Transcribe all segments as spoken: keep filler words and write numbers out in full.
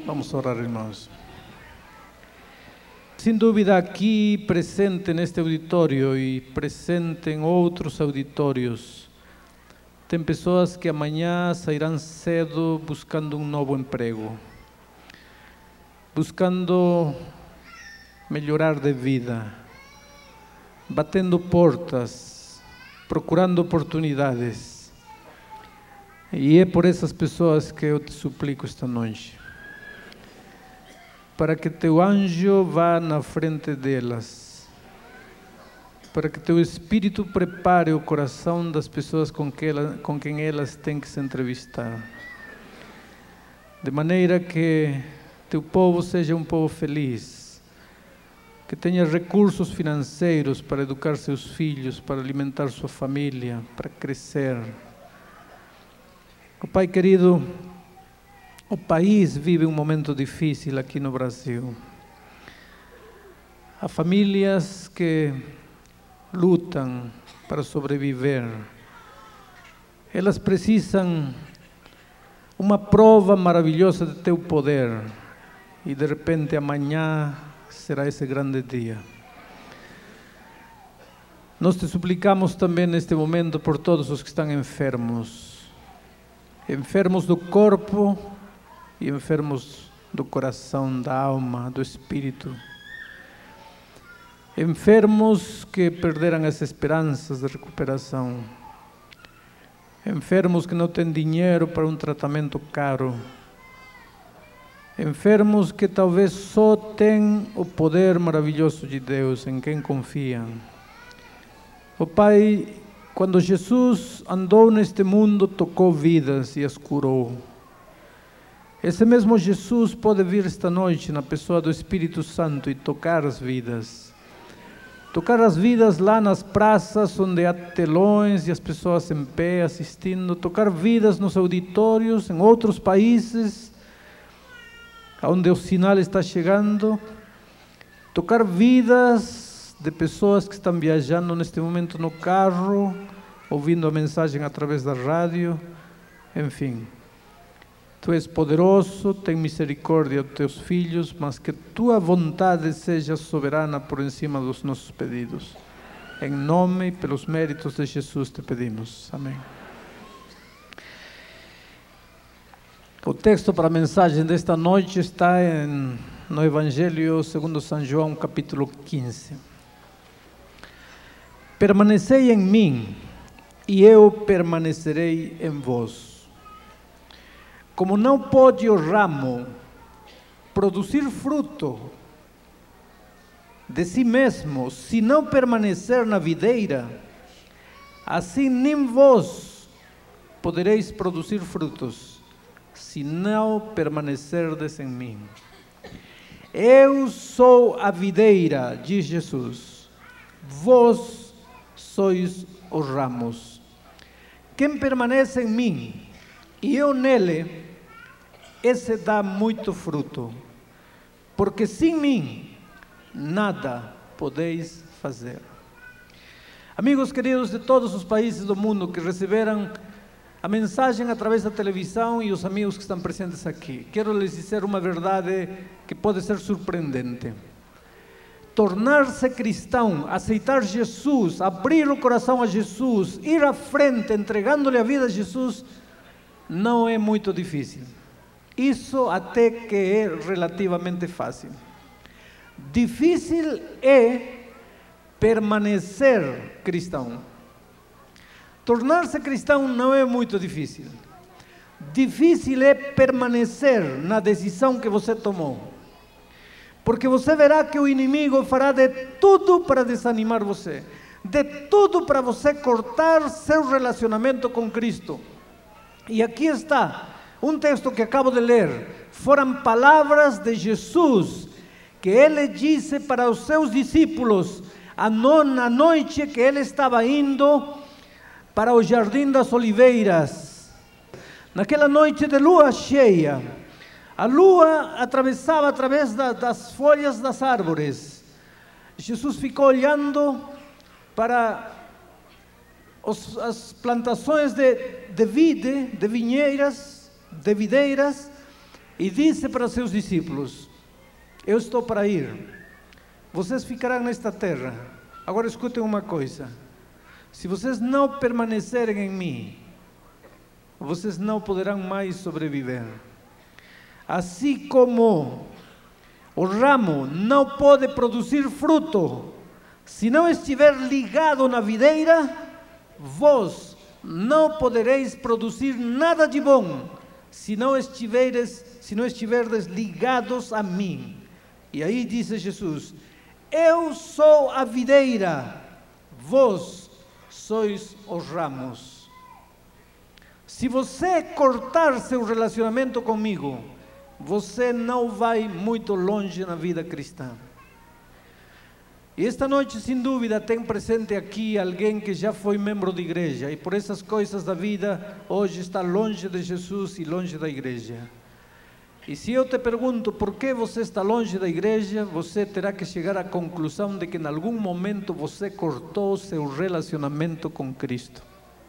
Vamos orar, irmãos. Sem dúvida, aqui presente neste auditório e presente em outros auditórios, tem pessoas que amanhã sairão cedo buscando um novo emprego, buscando melhorar de vida, batendo portas, procurando oportunidades. E é por essas pessoas que eu te suplico esta noite, para que teu anjo vá na frente delas, para que teu Espírito prepare o coração das pessoas com, que ela, com quem elas têm que se entrevistar, de maneira que teu povo seja um povo feliz, que tenha recursos financeiros para educar seus filhos, para alimentar sua família, para crescer. Oh, Pai querido, o país vive um momento difícil aqui no Brasil. Há famílias que lutam para sobreviver. Elas precisam uma prova maravilhosa de teu poder. E de repente amanhã será esse grande dia. Nós te suplicamos também neste momento por todos os que estão enfermos. Enfermos do corpo e enfermos do coração, da alma, do espírito. Enfermos que perderam as esperanças de recuperação. Enfermos que não têm dinheiro para um tratamento caro. Enfermos que talvez só têm o poder maravilhoso de Deus, em quem confiam. Oh Pai, quando Jesus andou neste mundo, tocou vidas e as curou. Esse mesmo Jesus pode vir esta noite na pessoa do Espírito Santo e tocar as vidas. Tocar as vidas lá nas praças onde há telões e as pessoas em pé assistindo. Tocar vidas nos auditórios, em outros países, onde o sinal está chegando. Tocar vidas de pessoas que estão viajando neste momento no carro, ouvindo a mensagem através da rádio, enfim. Tu és poderoso, tem misericórdia dos teus filhos, mas que tua vontade seja soberana por encima dos nossos pedidos. Em nome e pelos méritos de Jesus te pedimos. Amém. O texto para a mensagem desta noite está em, no Evangelho segundo São João, capítulo quinze. Permanecei em mim, e eu permanecerei em vós. Como não pode o ramo produzir fruto de si mesmo, se não permanecer na videira, assim nem vós podereis produzir frutos, se não permanecerdes em mim. Eu sou a videira, diz Jesus, vós sois os ramos. Quem permanece em mim e eu nele, esse dá muito fruto, porque sem mim nada podeis fazer. Amigos queridos de todos os países do mundo que receberam a mensagem através da televisão e os amigos que estão presentes aqui, quero lhes dizer uma verdade que pode ser surpreendente. Tornar-se cristão, aceitar Jesus, abrir o coração a Jesus, ir à frente entregando-lhe a vida a Jesus, não é muito difícil. Isso até que é relativamente fácil. Difícil é permanecer cristão. Tornar-se cristão não é muito difícil. Difícil é permanecer na decisão que você tomou. Porque você verá que o inimigo fará de tudo para desanimar você. De tudo para você cortar seu relacionamento com Cristo. E aqui está um texto que acabo de ler. Foram palavras de Jesus que ele disse para os seus discípulos na noite que ele estava indo para o Jardim das Oliveiras. Naquela noite de lua cheia, a lua atravessava através da, das folhas das árvores. Jesus ficou olhando para os, as plantações de, de vide, de vinheiras, de videiras, e disse para seus discípulos: eu estou para ir, vocês ficarão nesta terra. Agora escutem uma coisa: se vocês não permanecerem em mim, vocês não poderão mais sobreviver. Assim como o ramo não pode produzir fruto se não estiver ligado na videira, vós não podereis produzir nada de bom se não estiveres, se não estiverdes ligados a mim. E aí disse Jesus: eu sou a videira, vós sois os ramos. Se você cortar seu relacionamento comigo, você não vai muito longe na vida cristã. E esta noite, sem dúvida, tem presente aqui alguém que já foi membro de igreja e por essas coisas da vida, hoje está longe de Jesus e longe da igreja. E se eu te pergunto por que você está longe da igreja, você terá que chegar à conclusão de que em algum momento você cortou seu relacionamento com Cristo.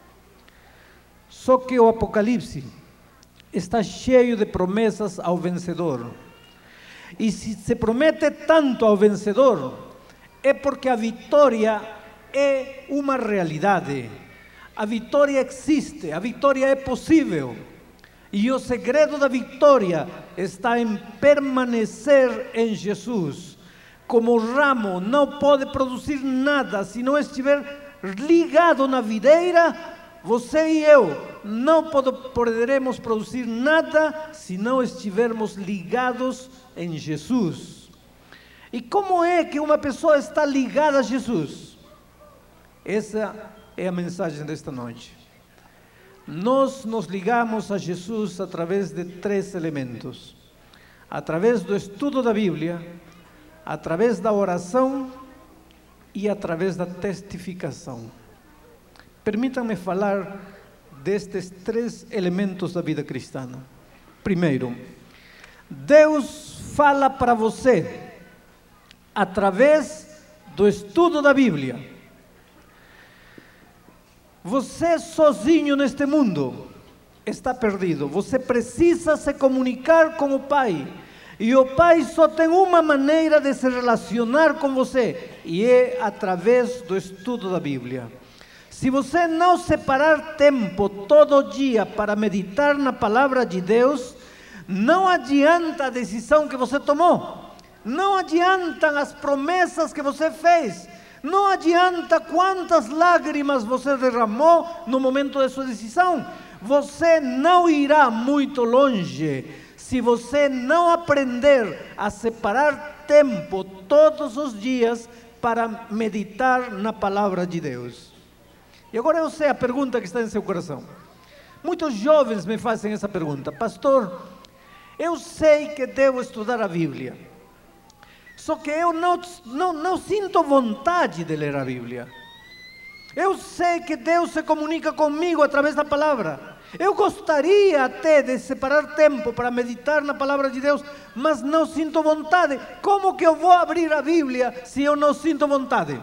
Só que o Apocalipse está cheio de promessas ao vencedor. E se se promete tanto ao vencedor, é porque a vitória é uma realidade. A vitória existe, a vitória é possível. E o segredo da vitória está em permanecer em Jesus. Como o ramo não pode produzir nada se não estiver ligado na videira, você e eu não poderemos produzir nada se não estivermos ligados em Jesus. E como é que uma pessoa está ligada a Jesus? Essa é a mensagem desta noite. Nós nos ligamos a Jesus através de três elementos: através do estudo da Bíblia, através da oração e através da testificação. Permitam-me falar destes três elementos da vida cristã. Primeiro, Deus fala para você através do estudo da Bíblia. Você sozinho neste mundo está perdido. Você precisa se comunicar com o Pai. E o Pai só tem uma maneira de se relacionar com você, e é através do estudo da Bíblia. Se você não separar tempo todo dia para meditar na palavra de Deus, não adianta a decisão que você tomou. Não adiantam as promessas que você fez. Não adianta quantas lágrimas você derramou no momento da sua decisão. Você não irá muito longe se você não aprender a separar tempo todos os dias para meditar na palavra de Deus. E agora eu sei a pergunta que está em seu coração. Muitos jovens me fazem essa pergunta: pastor, eu sei que devo estudar a Bíblia, só que eu não, não, não sinto vontade de ler a Bíblia. Eu sei que Deus se comunica comigo através da palavra. Eu gostaria até de separar tempo para meditar na palavra de Deus, mas não sinto vontade. Como que eu vou abrir a Bíblia se eu não sinto vontade?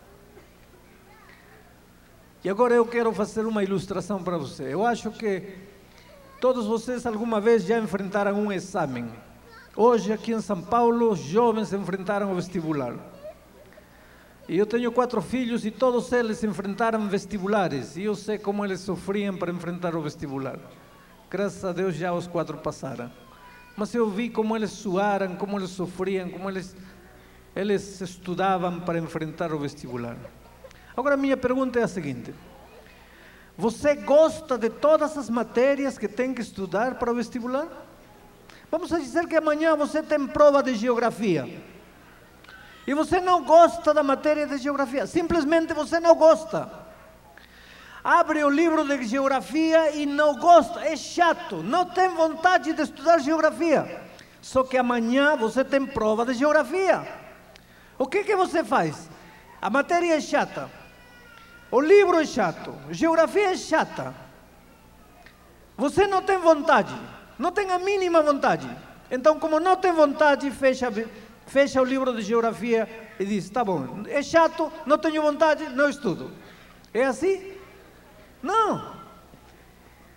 E agora eu quero fazer uma ilustração para você. Eu acho que todos vocês alguma vez já enfrentaram um exame. Hoje aqui em São Paulo, os jovens enfrentaram o vestibular. E eu tenho quatro filhos e todos eles enfrentaram vestibulares. E eu sei como eles sofriam para enfrentar o vestibular. Graças a Deus já os quatro passaram. Mas eu vi como eles suaram, como eles sofriam, como eles, eles estudavam para enfrentar o vestibular. Agora a minha pergunta é a seguinte: você gosta de todas as matérias que tem que estudar para o vestibular? Vamos dizer que amanhã você tem prova de geografia e você não gosta da matéria de geografia, simplesmente você não gosta. Abre o livro de geografia e não gosta, é chato, não tem vontade de estudar geografia. Só que amanhã você tem prova de geografia. O que que você faz? A matéria é chata, o livro é chato, a geografia é chata. Você não tem vontade, não tem a mínima vontade. Então, como não tem vontade, fecha, fecha o livro de geografia e diz: tá bom, é chato, não tenho vontade, não estudo. É assim? Não.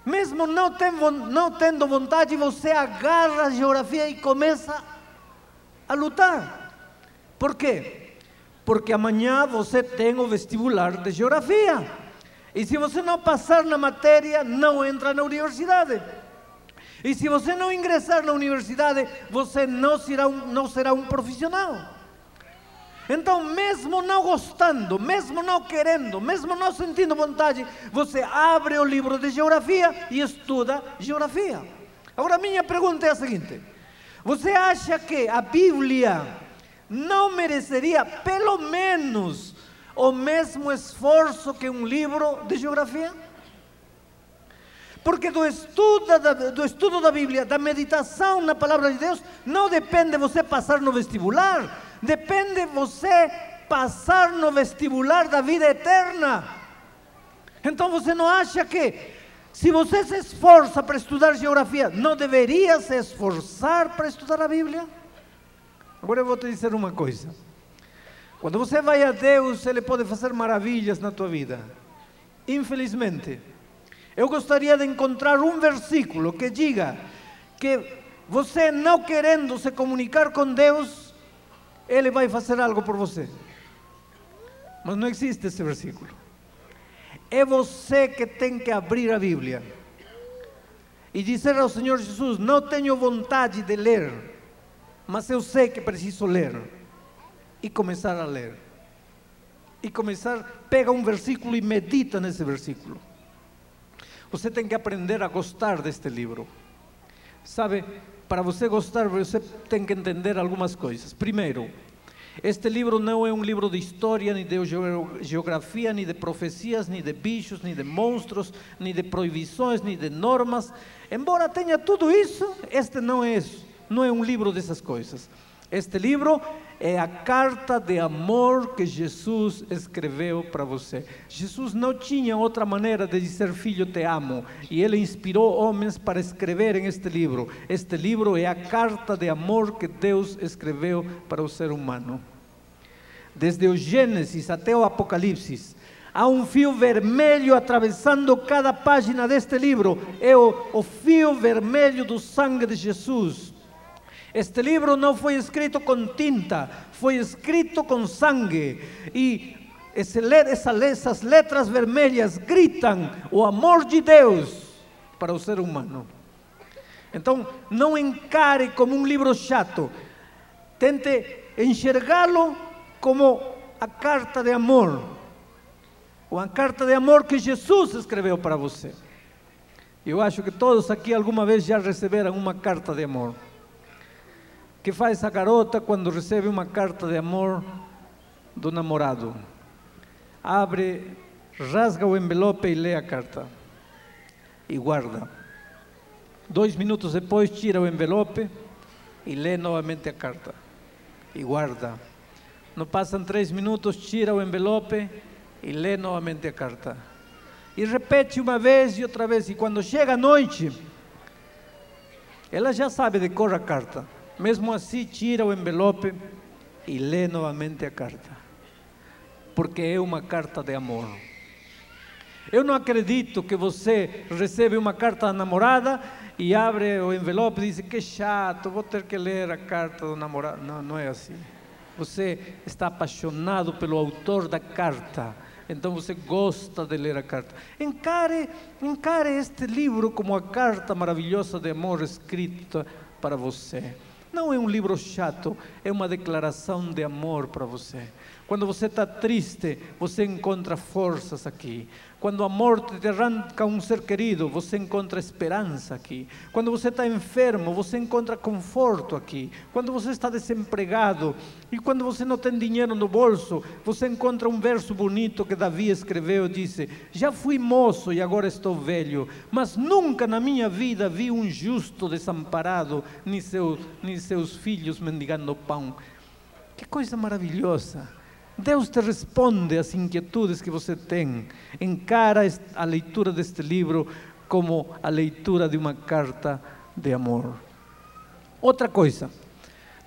Mesmo não, tem, não tendo vontade, você agarra a geografia e começa a lutar. Por quê? Porque amanhã você tem o vestibular de geografia. E se você não passar na matéria, não entra na universidade. E se você não ingressar na universidade, você não será um, não será um profissional. Então, mesmo não gostando, mesmo não querendo, mesmo não sentindo vontade, você abre o livro de geografia e estuda geografia. Agora, minha pergunta é a seguinte: você acha que a Bíblia não mereceria pelo menos o mesmo esforço que um livro de geografia? Porque do estudo da, do estudo da Bíblia, da meditação na palavra de Deus, não depende você passar no vestibular, depende você passar no vestibular da vida eterna. Então você não acha que, se você se esforça para estudar geografia, não deveria se esforçar para estudar a Bíblia? Agora eu vou te dizer uma coisa: quando você vai a Deus, Ele pode fazer maravilhas na tua vida. Infelizmente, eu gostaria de encontrar um versículo que diga que você, não querendo se comunicar com Deus, Ele vai fazer algo por você. Mas não existe esse versículo. É você que tem que abrir a Bíblia e dizer ao Senhor Jesus: não tenho vontade de ler, mas eu sei que preciso ler. E começar a ler. E começar, pega um versículo e medita nesse versículo. Você tem que aprender a gostar deste livro. Sabe, para você gostar, você tem que entender algumas coisas. Primeiro, este livro não é um livro de história, nem de geografia, nem de profecias, nem de bichos, nem de monstros, nem de proibições, nem de normas. Embora tenha tudo isso, este não é isso. Não é um livro dessas coisas. Este livro é a carta de amor que Jesus escreveu para você. Jesus não tinha outra maneira de dizer: filho, te amo. E Ele inspirou homens para escreverem este livro. Este livro é a carta de amor que Deus escreveu para o ser humano. Desde o Gênesis até o Apocalipse, há um fio vermelho atravessando cada página deste livro. É o, o fio vermelho do sangue de Jesus. Este livro não foi escrito com tinta, foi escrito com sangue. E esse, essa, essas letras vermelhas gritam o amor de Deus para o ser humano. Então, não encare como um livro chato. Tente enxergá-lo como a carta de amor. Uma carta de amor que Jesus escreveu para você. Eu acho que todos aqui alguma vez já receberam uma carta de amor. Que faz a garota quando recebe uma carta de amor do namorado? Abre, rasga o envelope e lê a carta. E guarda. Dois minutos depois, tira o envelope e lê novamente a carta. E guarda. Não passam três minutos, tira o envelope e lê novamente a carta. E repete uma vez e outra vez. E quando chega a noite, ela já sabe de cor a carta. Mesmo assim, tira o envelope e lê novamente a carta. Porque é uma carta de amor. Eu não acredito que você recebe uma carta da namorada e abre o envelope e diz: que chato, vou ter que ler a carta do namorado. Não, não é assim. Você está apaixonado pelo autor da carta. Então você gosta de ler a carta. Encare, encare este livro como a carta maravilhosa de amor escrita para você. Não é um livro chato, é uma declaração de amor para você. Quando você está triste, você encontra forças aqui. Quando a morte te arranca um ser querido, você encontra esperança aqui. Quando você está enfermo, você encontra conforto aqui. Quando você está desempregado e quando você não tem dinheiro no bolso, você encontra um verso bonito que Davi escreveu, disse: já fui moço e agora estou velho, mas nunca na minha vida vi um justo desamparado, nem, seu, nem seus filhos mendigando pão. Que coisa maravilhosa! Deus te responde às inquietudes que você tem. Encara a leitura deste livro como a leitura de uma carta de amor. Outra coisa,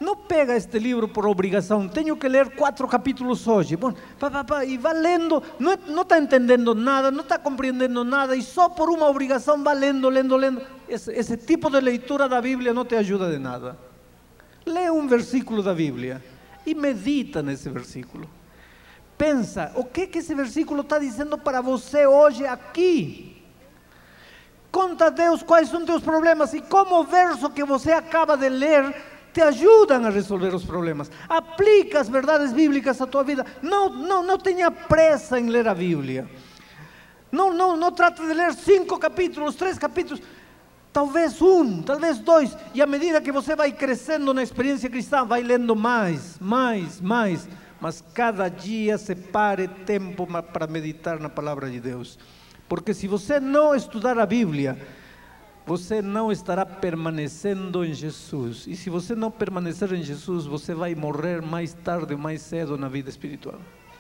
Não pega este livro por obrigação, tenho que ler quatro capítulos hoje. Bom, pá, pá, pá, e vai lendo, não, não está entendendo nada, não está compreendendo nada, e só por uma obrigação vai lendo, lendo, lendo. Esse, esse tipo de leitura da Bíblia não te ajuda de nada. Lê um versículo da Bíblia e medita nesse versículo. Pensa, o que que esse versículo está dizendo para você hoje aqui? Conta a Deus quais são teus problemas e como o verso que você acaba de ler te ajudam a resolver os problemas. Aplica as verdades bíblicas à tua vida. Não, não, não tenha pressa em ler a Bíblia. Não, não, não trate de ler cinco capítulos, três capítulos. Talvez um, talvez dois. E à medida que você vai crescendo na experiência cristã, vai lendo mais, mais, mais. Mas cada dia separe tempo para meditar na palavra de Deus. Porque se você não estudar a Bíblia, você não estará permanecendo em Jesus. E se você não permanecer em Jesus, você vai morrer mais tarde ou mais cedo na vida espiritual.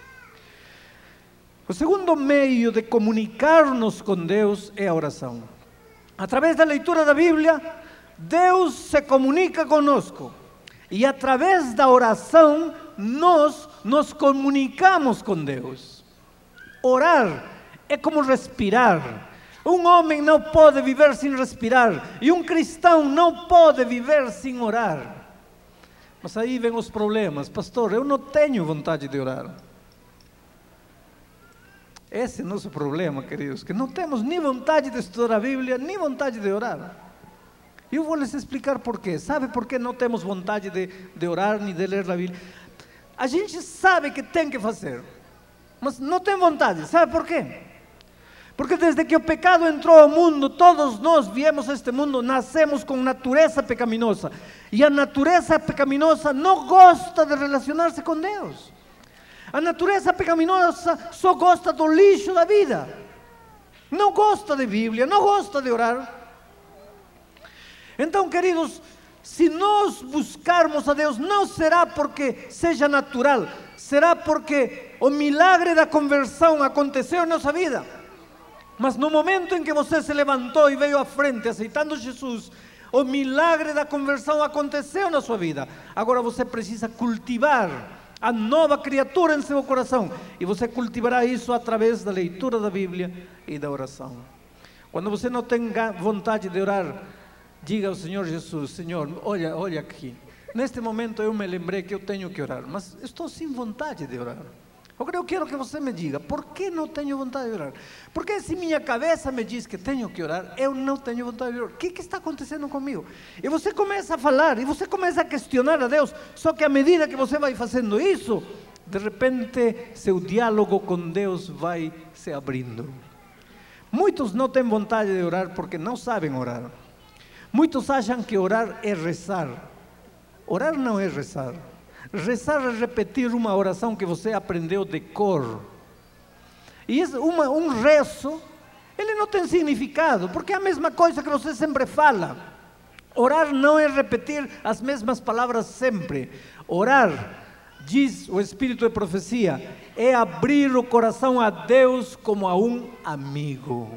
O segundo meio de comunicar-nos com Deus é a oração. Através da leitura da Bíblia, Deus se comunica conosco. E através da oração, nós nos comunicamos com Deus. Orar é como respirar. Um homem não pode viver sem respirar, e um cristão não pode viver sem orar. Mas aí vem os problemas. Pastor, eu não tenho vontade de orar. Esse é o nosso problema, queridos, que não temos nem vontade de estudar a Bíblia, nem vontade de orar. Eu vou lhes explicar por quê. Sabe por que não temos vontade de, de orar, nem de ler a Bíblia? A gente sabe que tem que fazer, mas não tem vontade. Sabe por quê? Porque desde que o pecado entrou ao mundo, todos nós viemos a este mundo, nascemos com natureza pecaminosa. E a natureza pecaminosa não gosta de relacionar-se com Deus. A natureza pecaminosa só gosta do lixo da vida. Não gosta de Bíblia, não gosta de orar. Então, queridos, se nós buscarmos a Deus, não será porque seja natural, será porque o milagre da conversão aconteceu em nossa vida. Mas no momento em que você se levantou e veio à frente aceitando Jesus, o milagre da conversão aconteceu na sua vida. Agora você precisa cultivar a nova criatura em seu coração, e você cultivará isso através da leitura da Bíblia e da oração. Quando você não tem vontade de orar, diga ao Senhor Jesus: Senhor, olha, olha aqui, neste momento eu me lembrei que eu tenho que orar, mas estou sem vontade de orar. Agora eu quero que você me diga, por que não tenho vontade de orar? Porque se minha cabeça me diz que tenho que orar, eu não tenho vontade de orar. O que, que está acontecendo comigo? E você começa a falar, e você começa a questionar a Deus, só que à medida que você vai fazendo isso, de repente seu diálogo com Deus vai se abrindo. Muitos não têm vontade de orar porque não sabem orar. Muitos acham que orar é rezar. Orar não é rezar. Rezar é repetir uma oração que você aprendeu de cor. E uma, um rezo, ele não tem significado, porque é a mesma coisa que você sempre fala. Orar não é repetir as mesmas palavras sempre. Orar, diz o Espírito de Profecia, é abrir o coração a Deus como a um amigo.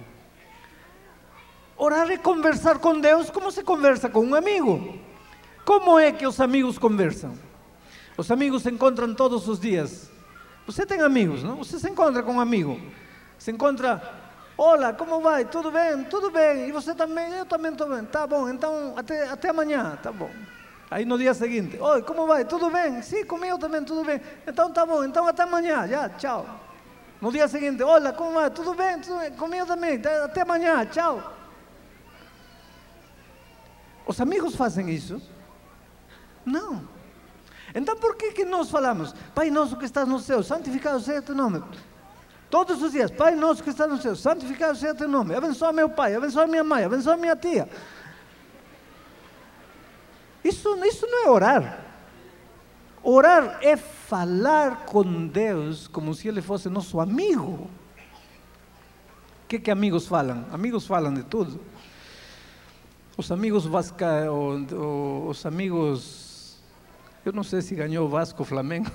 Orar é conversar com Deus como se conversa com um amigo. Como é que os amigos conversam? Os amigos se encontram todos os dias. Você tem amigos, não? Você se encontra com um amigo. Se encontra, olá, como vai? Tudo bem? Tudo bem. E você também? Eu também estou bem. Tá bom, então até, até amanhã. Tá bom. Aí no dia seguinte, oi, como vai? Tudo bem? Sim, comigo também, tudo bem. Então tá bom, então até amanhã. Já, tchau. No dia seguinte, olá, como vai? Tudo bem? Tudo bem? Comigo também. Até amanhã, tchau. Os amigos fazem isso? Não. Então por que que nós falamos, Pai nosso que estás no céu, santificado seja teu nome? Todos os dias, Pai nosso que estás no céu, santificado seja teu nome. Abençoa meu pai, abençoa minha mãe, abençoa minha tia. Isso, isso não é orar. Orar é falar com Deus como se Ele fosse nosso amigo. O que que amigos falam? Amigos falam de tudo. Os amigos vasca, os amigos... Eu não sei se ganhou o Vasco ou o Flamengo.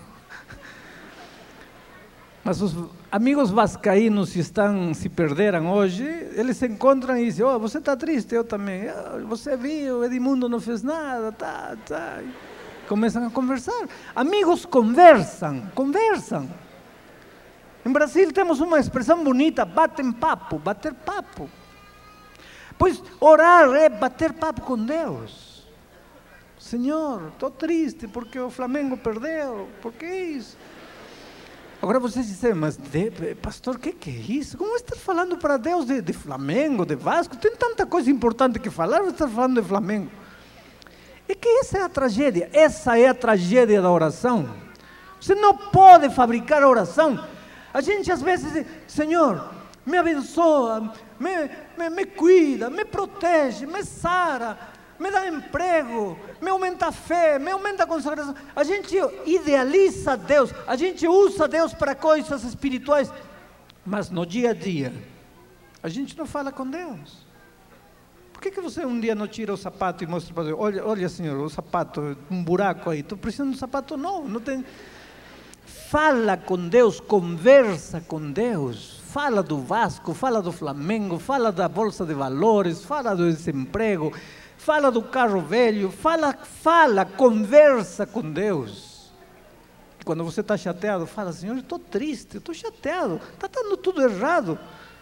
Mas os amigos vascaínos, se, estão, se perderam hoje, eles se encontram e dizem, oh, você está triste, eu também. Oh, você viu, o Edmundo não fez nada, tá, tá. Começam a conversar. Amigos conversam, conversam. Em Brasil temos uma expressão bonita, batem papo, bater papo. Pois orar é bater papo com Deus. Senhor, estou triste porque o Flamengo perdeu, por que isso? Agora vocês dizem, mas de, pastor, o que, que é isso? Como está falando para Deus de, de Flamengo, de Vasco? Tem tanta coisa importante que falar, você está falando de Flamengo. É que essa é a tragédia, essa é a tragédia da oração. Você não pode fabricar oração. A gente às vezes diz, Senhor, me abençoa, me, me, me cuida, me protege, me sara, me dá emprego, me aumenta a fé, me aumenta a consagração. A gente idealiza Deus, a gente usa Deus para coisas espirituais, mas no dia a dia, a gente não fala com Deus. Por que, que você um dia não tira o sapato e mostra para Deus? Olha, olha Senhor, o sapato, um buraco aí, estou precisando de um sapato novo, não tem... Fala com Deus, conversa com Deus, fala do Vasco, fala do Flamengo, fala da Bolsa de Valores, fala do desemprego, fala do carro velho, fala, fala, conversa com Deus. Quando você está chateado, fala, Senhor, eu estou triste, eu estou chateado, está dando tudo errado.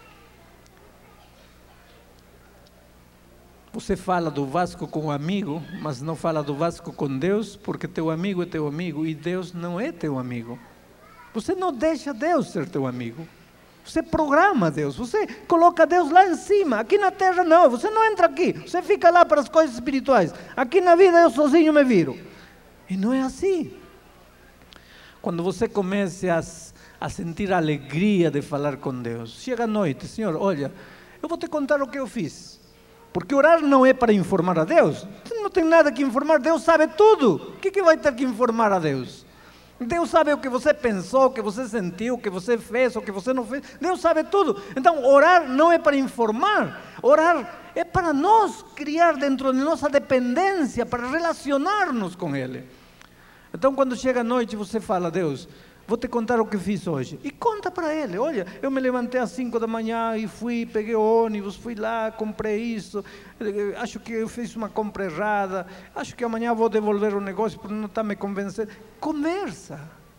Você fala do Vasco com um amigo, mas não fala do Vasco com Deus, porque teu amigo é teu amigo e Deus não é teu amigo. Você não deixa Deus ser teu amigo. Você programa Deus, você coloca Deus lá em cima. Aqui na terra não, você não entra aqui, você fica lá para as coisas espirituais. Aqui na vida eu sozinho me viro. E não é assim. Quando você comece a, a sentir a alegria de falar com Deus, chega à noite, Senhor, olha, eu vou te contar o que eu fiz. Porque orar não é para informar a Deus. Você não tem nada que informar, Deus sabe tudo. O que, que vai ter que informar a Deus? Deus sabe o que você pensou, o que você sentiu, o que você fez, o que você não fez. Deus sabe tudo. Então, orar não é para informar. Orar é para nós criar dentro de nossa dependência, para relacionar-nos com Ele. Então, quando chega a noite, você fala, Deus, vou te contar o que fiz hoje. E conta para Ele. Olha, eu me levantei às cinco da manhã e fui, peguei o ônibus, fui lá, comprei isso. Acho que eu fiz uma compra errada. Acho que amanhã vou devolver o negócio porque não está me convencendo. Conversa.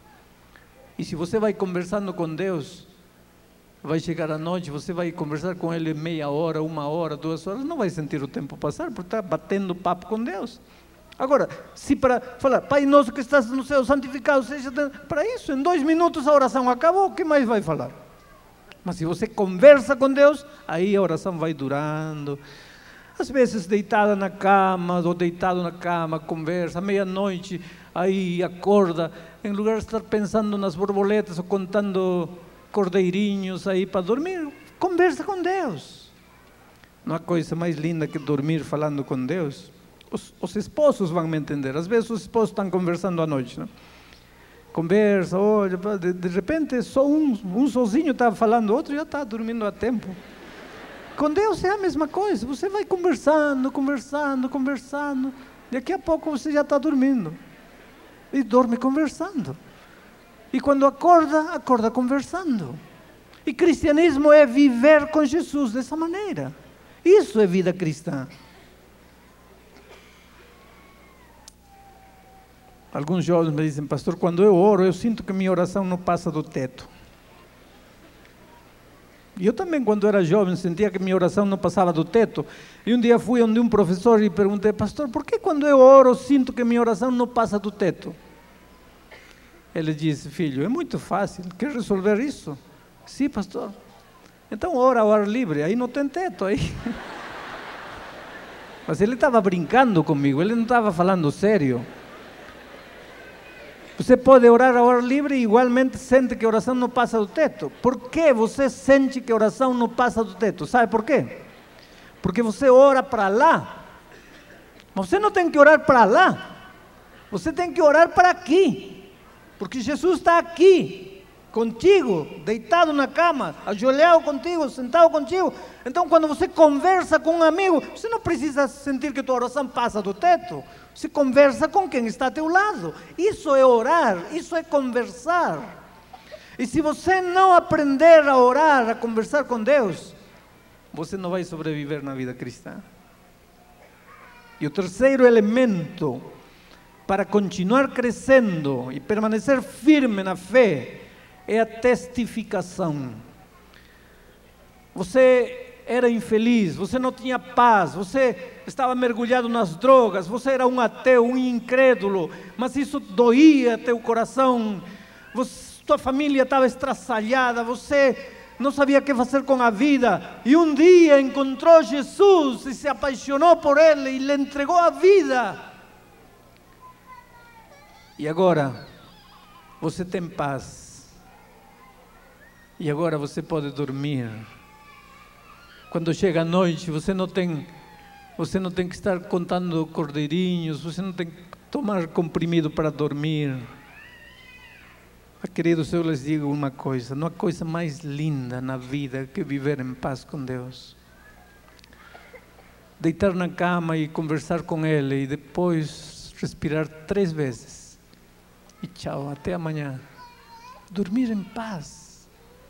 E se você vai conversando com Deus, vai chegar à noite, você vai conversar com Ele meia hora, uma hora, duas horas, não vai sentir o tempo passar porque está batendo papo com Deus. Agora, se para falar, Pai nosso que estás no céu, santificado seja, para isso, em dois minutos a oração acabou, o que mais vai falar? Mas se você conversa com Deus, aí a oração vai durando. Às vezes deitada na cama, ou deitado na cama, conversa, meia-noite, aí acorda, em lugar de estar pensando nas borboletas ou contando cordeirinhos aí para dormir, conversa com Deus. Não há coisa mais linda que dormir falando com Deus. Os, os esposos vão me entender. Às vezes os esposos estão conversando à noite, não? Conversa, olha, de, de repente só um, um sozinho está falando, o outro já está dormindo há tempo. Com Deus é a mesma coisa, você vai conversando, conversando, conversando, daqui a pouco você já está dormindo. E dorme conversando. E quando acorda, acorda conversando. E cristianismo é viver com Jesus dessa maneira. Isso é vida cristã. Alguns jovens me dizem, pastor, quando eu oro, eu sinto que minha oração não passa do teto. E eu também, quando era jovem, sentia que minha oração não passava do teto. E um dia fui onde um professor e perguntei, pastor, por que quando eu oro, sinto que minha oração não passa do teto? Ele disse, filho, é muito fácil, quer resolver isso? Sim, pastor. Então ora ao ar livre, aí não tem teto. Aí. Mas ele estava brincando comigo, ele não estava falando sério. Você pode orar ao ar livre e igualmente sente que a oração não passa do teto. Por que você sente que a oração não passa do teto? Sabe por quê? Porque você ora para lá. Mas você não tem que orar para lá. Você tem que orar para aqui. Porque Jesus está aqui, contigo, deitado na cama, ajoelhado contigo, sentado contigo. Então, quando você conversa com um amigo, você não precisa sentir que a tua oração passa do teto. Você conversa com quem está ao teu lado. Isso é orar, isso é conversar. E se você não aprender a orar, a conversar com Deus, você não vai sobreviver na vida cristã. E o terceiro elemento para continuar crescendo e permanecer firme na fé é a testificação. Você era infeliz, você não tinha paz, você estava mergulhado nas drogas, você era um ateu, um incrédulo, mas isso doía teu coração, você, tua família estava estraçalhada, você não sabia o que fazer com a vida, e um dia encontrou Jesus e se apaixonou por Ele e lhe entregou a vida. E agora você tem paz, e agora você pode dormir. Quando chega a noite, você não tem, você não tem que estar contando cordeirinhos, você não tem que tomar comprimido para dormir. Ah, queridos, eu lhes digo uma coisa, não há coisa mais linda na vida que viver em paz com Deus. Deitar na cama e conversar com Ele e depois respirar três vezes. E tchau, até amanhã. Dormir em paz.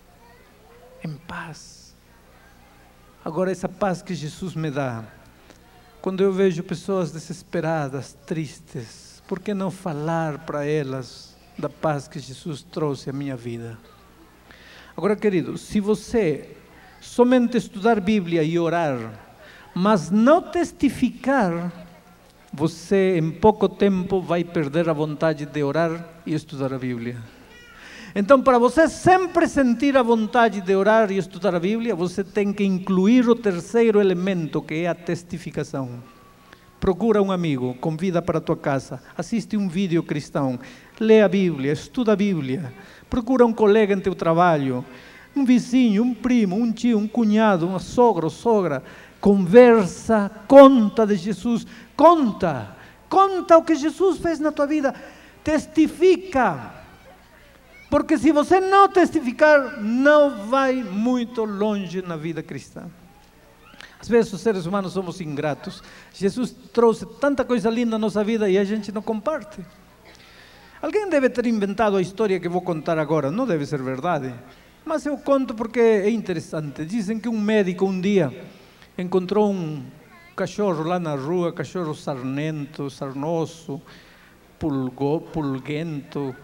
Em paz. Agora, essa paz que Jesus me dá, quando eu vejo pessoas desesperadas, tristes, por que não falar para elas da paz que Jesus trouxe à minha vida? Agora, querido, se você somente estudar Bíblia e orar, mas não testificar, você em pouco tempo vai perder a vontade de orar e estudar a Bíblia. Então, para você sempre sentir a vontade de orar e estudar a Bíblia, você tem que incluir o terceiro elemento, que é a testificação. Procura um amigo, convida para a tua casa, assiste um vídeo cristão, lê a Bíblia, estuda a Bíblia, procura um colega em teu trabalho, um vizinho, um primo, um tio, um cunhado, uma sogra ou sogra, conversa, conta de Jesus, conta, conta o que Jesus fez na tua vida, testifica, porque se você não testificar, não vai muito longe na vida cristã. Às vezes os seres humanos somos ingratos, Jesus trouxe tanta coisa linda na nossa vida e a gente não comparte. Alguém deve ter inventado a história que vou contar agora, não deve ser verdade, mas eu conto porque é interessante. Dizem que um médico um dia encontrou um cachorro lá na rua, cachorro sarnento, sarnoso, pulgo, pulguento,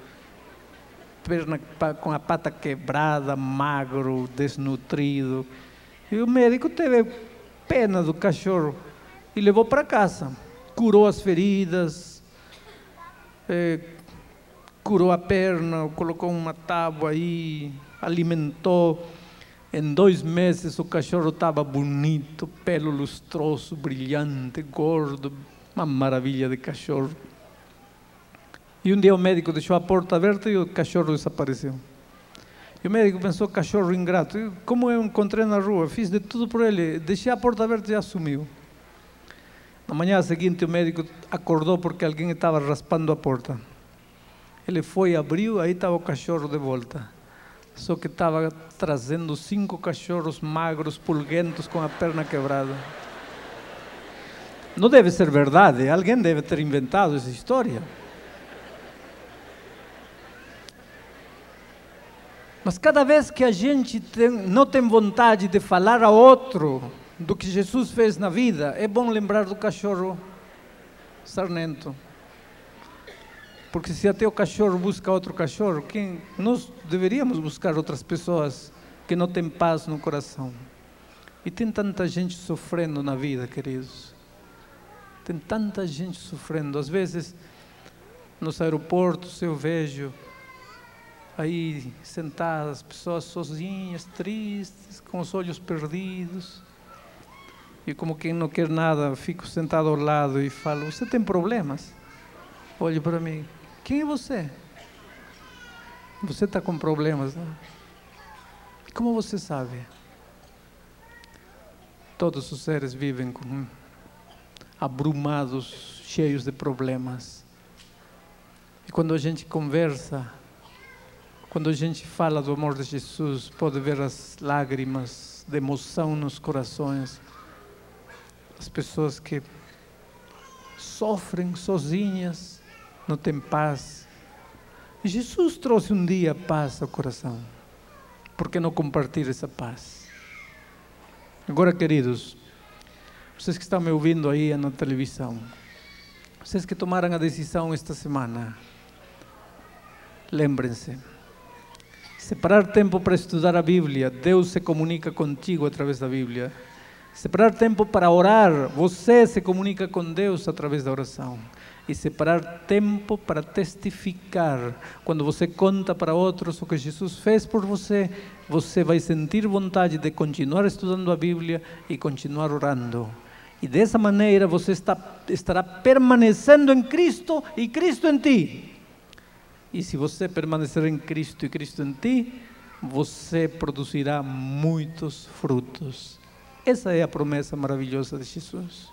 perna com a pata quebrada, magro, desnutrido. E o médico teve pena do cachorro e levou para casa. Curou as feridas, eh, curou a perna, colocou uma tábua aí, alimentou. Em dois meses o cachorro estava bonito, pelo lustroso, brilhante, gordo, uma maravilha de cachorro. E um dia o médico deixou a porta aberta e o cachorro desapareceu. E o médico pensou, cachorro ingrato, como eu encontrei na rua, fiz de tudo por ele, deixei a porta aberta e já sumiu. Na manhã seguinte o médico acordou porque alguém estava raspando a porta. Ele foi, abriu, aí estava o cachorro de volta. Só que estava trazendo cinco cachorros magros, pulguentos, com a perna quebrada. Não deve ser verdade, alguém deve ter inventado essa história. Mas cada vez que a gente tem, não tem vontade de falar a outro do que Jesus fez na vida, é bom lembrar do cachorro sarnento. Porque se até o cachorro busca outro cachorro, quem, nós deveríamos buscar outras pessoas que não têm paz no coração. E tem tanta gente sofrendo na vida, queridos. Tem tanta gente sofrendo. Às vezes, nos aeroportos eu vejo aí sentadas, pessoas sozinhas, tristes, com os olhos perdidos. E como quem não quer nada, fico sentado ao lado e falo, você tem problemas? Olhe para mim. Quem é você? Você está com problemas, né? Como você sabe? Todos os seres vivem com, abrumados, cheios de problemas. E quando a gente conversa, quando a gente fala do amor de Jesus, pode ver as lágrimas de emoção nos corações. As pessoas que sofrem sozinhas, não tem paz. Jesus trouxe um dia paz ao coração. Por que não compartilhar essa paz? Agora, queridos, vocês que estão me ouvindo aí na televisão, Vocês que tomaram a decisão esta semana, lembrem-se, separar tempo para estudar a Bíblia, Deus se comunica contigo através da Bíblia. Separar tempo para orar, você se comunica com Deus através da oração. E separar tempo para testificar. Quando você conta para outros o que Jesus fez por você, você vai sentir vontade de continuar estudando a Bíblia e continuar orando. E dessa maneira você está, estará permanecendo em Cristo e Cristo em ti. E se você permanecer em Cristo e Cristo em ti, você produzirá muitos frutos. Essa é a promessa maravilhosa de Jesus.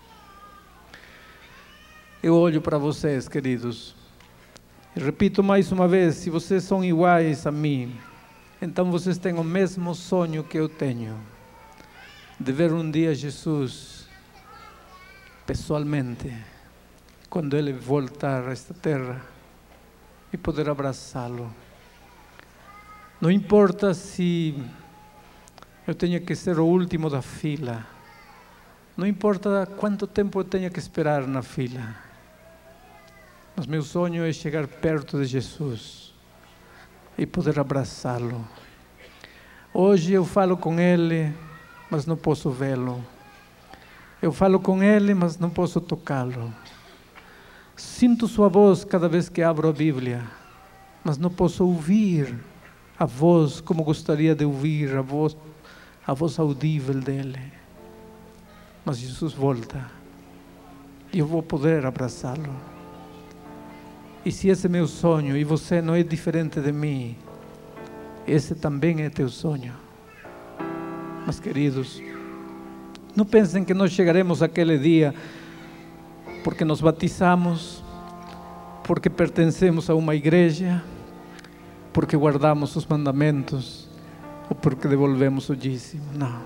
Eu olho para vocês, queridos, e repito mais uma vez, se vocês são iguais a mim, então vocês têm o mesmo sonho que eu tenho, de ver um dia Jesus pessoalmente, quando Ele voltar a esta terra, e poder abraçá-lo. Não importa se eu tenho que ser o último da fila, não importa quanto tempo eu tenho que esperar na fila, mas meu sonho é chegar perto de Jesus e poder abraçá-lo. Hoje eu falo com Ele, mas não posso vê-lo. Eu falo com Ele, mas não posso tocá-lo. Sinto sua voz cada vez que abro a Bíblia, mas não posso ouvir a voz como gostaria de ouvir, a voz, a voz audível dele. Mas Jesus volta e eu vou poder abraçá-lo. E se esse é meu sonho e você não é diferente de mim, esse também é teu sonho. Mas queridos, não pensem que nós chegaremos àquele dia porque nos batizamos, porque pertencemos a uma igreja, porque guardamos os mandamentos ou porque devolvemos o dízimo. Não.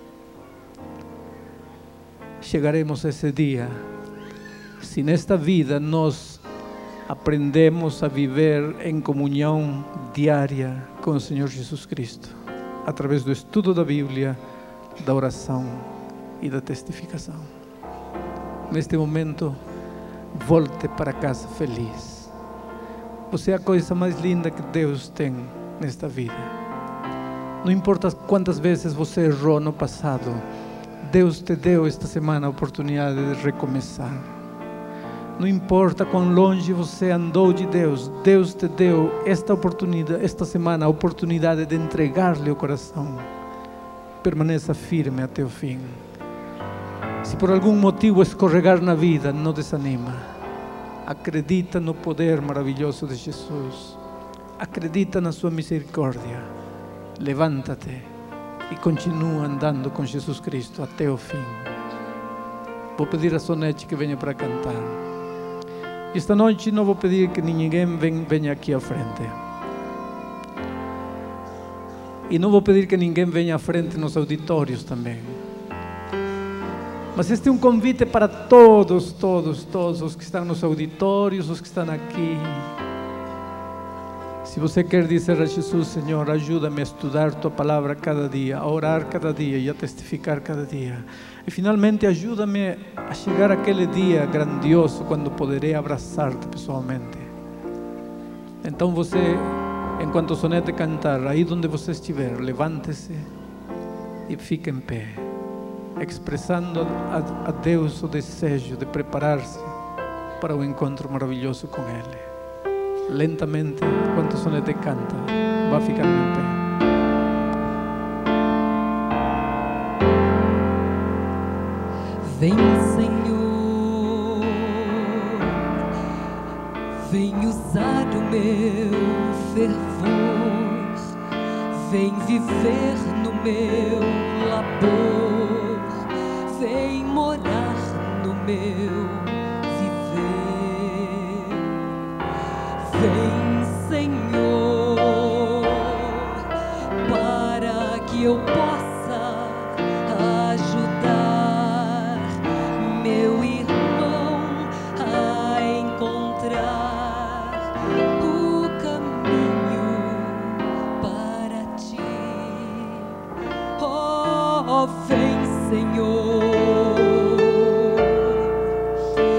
Chegaremos a esse dia se nesta vida nós aprendemos a viver em comunhão diária com o Senhor Jesus Cristo, através do estudo da Bíblia, da oração e da testificação. Neste momento, volte para casa feliz. Você é a coisa mais linda que Deus tem nesta vida. Não importa quantas vezes você errou no passado, Deus te deu esta semana a oportunidade de recomeçar. Não importa quão longe você andou de Deus, Deus te deu esta oportunidade, esta semana, a oportunidade de entregar-lhe o coração. Permaneça firme até o fim. Se por algum motivo escorregar na vida, não desanima. Acredita no poder maravilhoso de Jesus. Acredita na sua misericórdia. Levanta-te e continua andando com Jesus Cristo até o fim. Vou pedir a Sonete que venha para cantar. Esta noite não vou pedir que ninguém venha aqui à frente. E não vou pedir que ninguém venha à frente nos auditórios também. Mas este é um convite para todos, todos, todos os que estão nos auditórios, os que estão aqui. Se você quer dizer a Jesus: Senhor, ajuda-me a estudar Tua Palavra cada dia, a orar cada dia e a testificar cada dia. E finalmente ajuda-me a chegar àquele dia grandioso quando poderei abraçar-te pessoalmente. Então você, enquanto o Sonete cantar, aí onde você estiver, levante-se e fique em pé, expressando a, a Deus o desejo de preparar-se para o encontro maravilhoso com Ele. Lentamente, enquanto o Sonete canta, vá ficando em pé. Vem, Senhor, vem usar o meu fervor, vem viver no meu labor, vem morar no meu viver. Vem, Senhor, para que eu possa Senhor,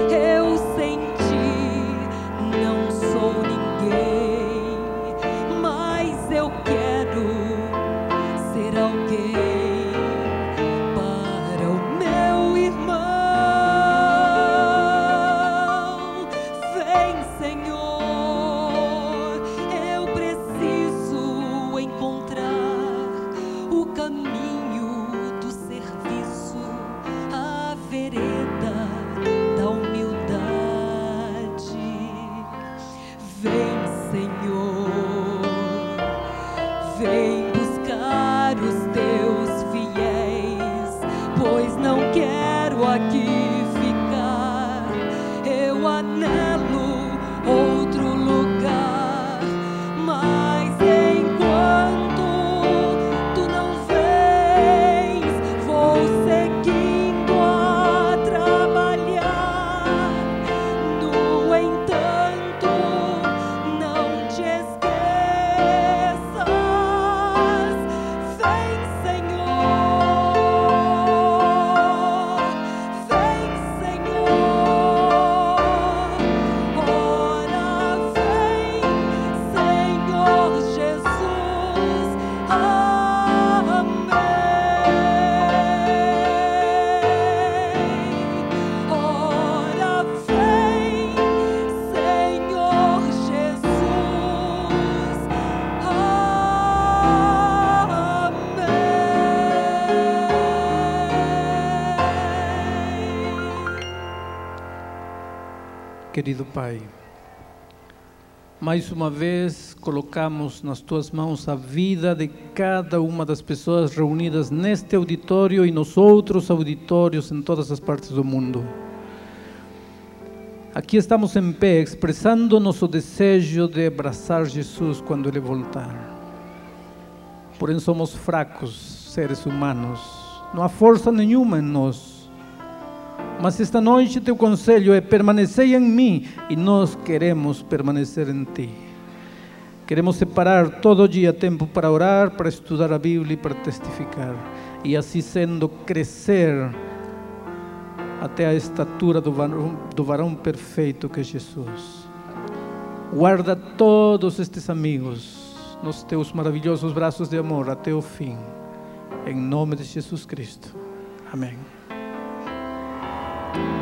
eu preciso encontrar o caminho do serviço, a vereda da humildade. Vem, Senhor, vem buscar os teus fiéis, pois não quero aqui ficar. Eu anelo outro lugar, mas enquanto tu não vens, vou seguindo a trabalhar. No entanto, não te esqueças. Vem, Senhor, vem, Senhor. Ora, vem, Senhor Jesus. Amém. Ora, vem, Senhor Jesus. Amém. Querido Pai, mais uma vez colocamos nas Tuas mãos a vida de cada uma das pessoas reunidas neste auditório e nos outros auditórios em todas as partes do mundo. Aqui estamos em pé, expressando nosso desejo de abraçar Jesus quando Ele voltar. Porém somos fracos, seres humanos, não há força nenhuma em nós. Mas esta noite teu conselho é: permanecei em mim, e nós queremos permanecer em ti. Queremos separar todo dia tempo para orar, para estudar a Bíblia e para testificar, e assim sendo crescer até a estatura do varão, do varão perfeito que é Jesus. Guarda todos estes amigos nos teus maravilhosos braços de amor até o fim, em nome de Jesus Cristo. Amém.